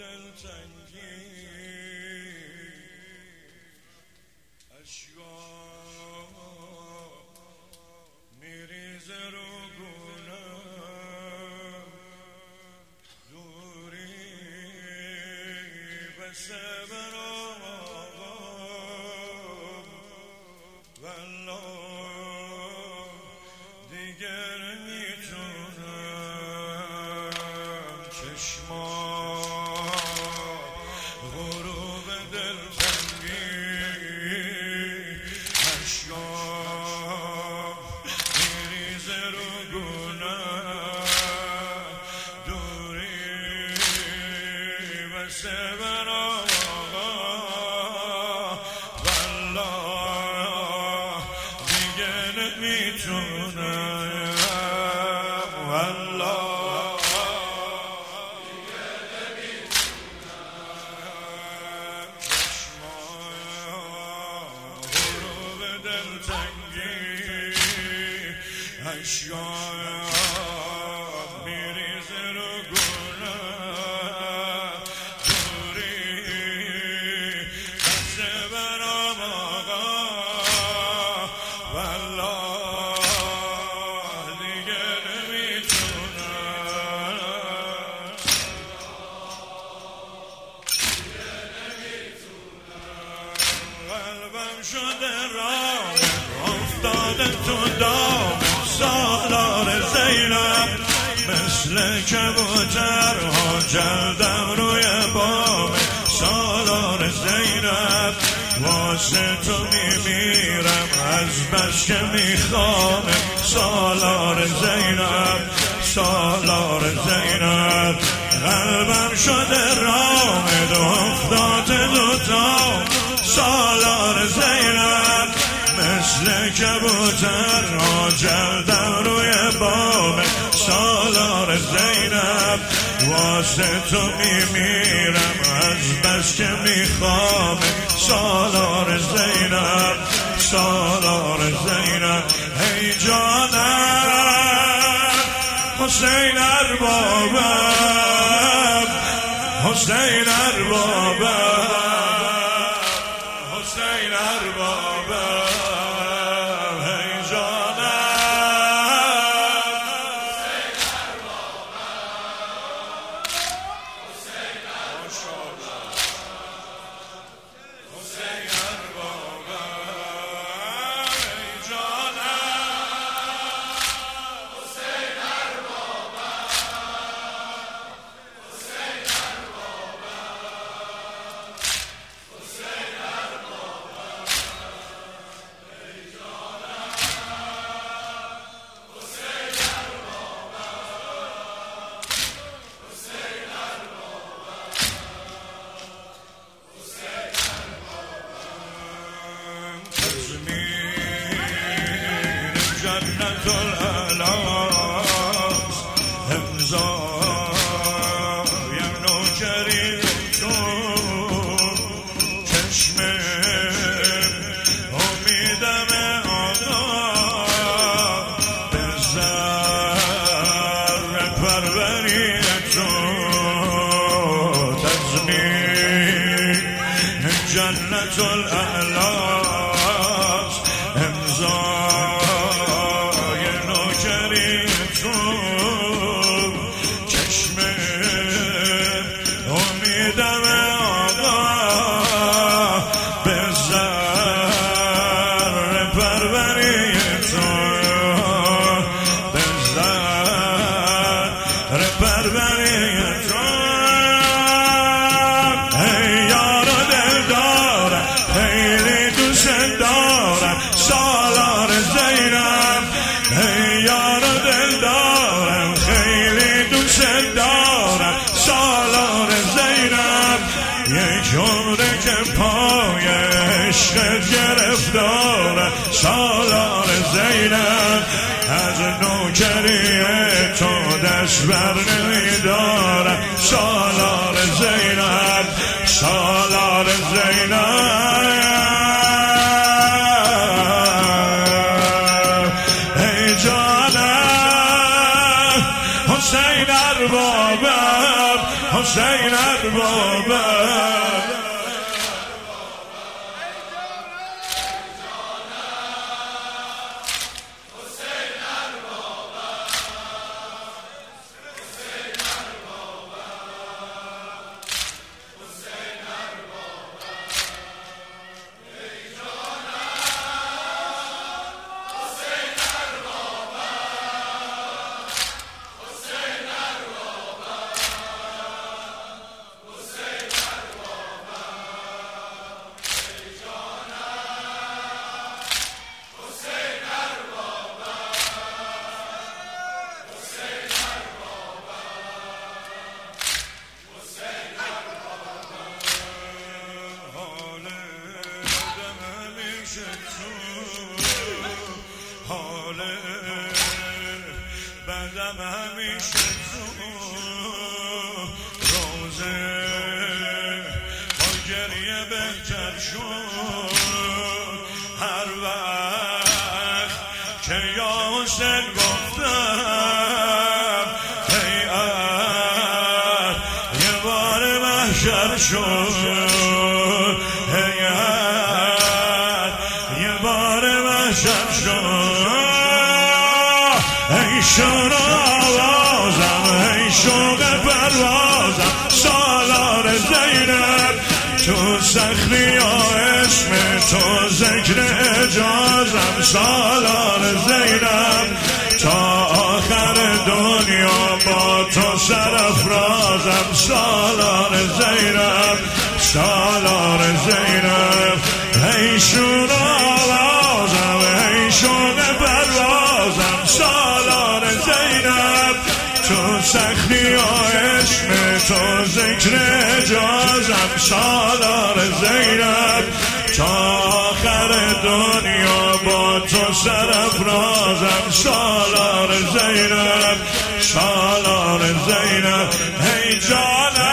دلتنگی اشکا میریزه رو گونم دوری بسه برام والله دیگر میتونم چشمام غروب دلتنگی اشکام میریزه رو گونم دوری بسه برام والله دیگه نمیتونم والله اشکام میریزه رو گونم دوری بسه برام آقا والله دیگه نمیتونم قلبم شده راه افتاده تو دام سالار زینب مثل کبوتر ها جلدم روی بام سالار زینب واسه تو میمیرم از بس که میخوام سالار زینب سالار زینب قلبم شده رامد افتاده دوتا سالار زینب مثل کبوتر ها جلدم روی بام سالار زینب واسه تو میمیرم از بس که میخوام سالار زینب سالار زینب ای جانم حسین اربابم حسین اربابم حسین اربابم جنت الاعلاس امضای نوکری تو چشم امیدم آقا به زر پروری تو تضمین جنت الاعلاس امضای نوکری تو چشم امیدم آقا به زر پروری تو به زر پروری تو ای یار و دلدارم خیلی دوست دارم سالار زینب ای یار و دلدارم خیلی دوست دارم سالار زینب یک عمره که پای عشقت گرفتارم سالار زینب از نوکری تو دست بر نمیدارم سالار زینب سالار زینب ای جانم حسین اربابم حسین اربابم بدم همیشه تو روزه با گریه بهتر شد هر وقت که یا حسین گفتم هیئت یه بار محشر شد هیئت یه بار محشر شد ای شور آوازم ای شوق پروازم سالار زینب تو صخری اسم تو ذکر اجازم سالار زینب تا آخر دنیا با تو سرافرازم سالار زینب سالار زینب ای شور آوازم ای شوق پروازم سالار زینب تو سختی اسم تو ذکر اجازم سالار زینب تا آخر دنیا با تو سرافرازم سالار زینب سالار زینب ای جان